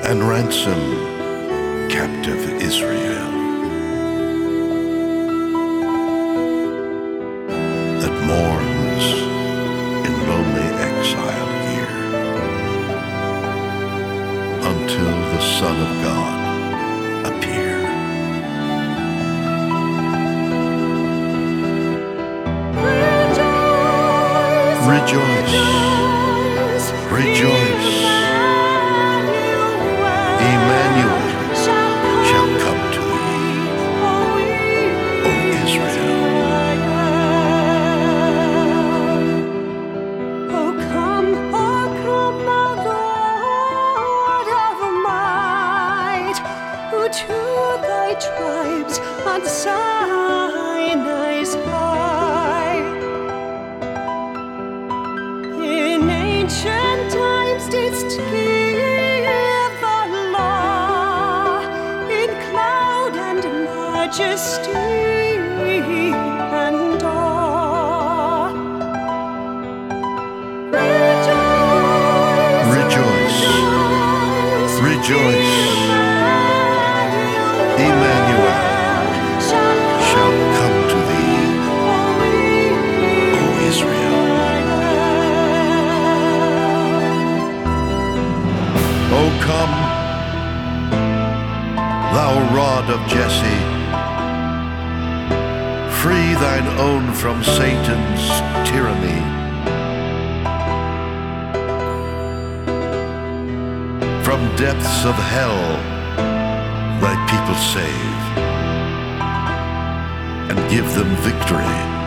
and ransom captive Israel that mourns in lonely exile here until the Son of God appear. Rejoice, rejoice, Emmanuel shall come to thee, O Israel. O come, thou Lord of might, who to thy tribes on Sinai's high. In ancient times didst give the law in cloud and majesty and awe. Rejoice, rejoice, Emmanuel shall come to thee, O Israel. O come, thou rod of Jesse, free thine own from Satan's tyranny. From depths of hell thy people save, and give them victory.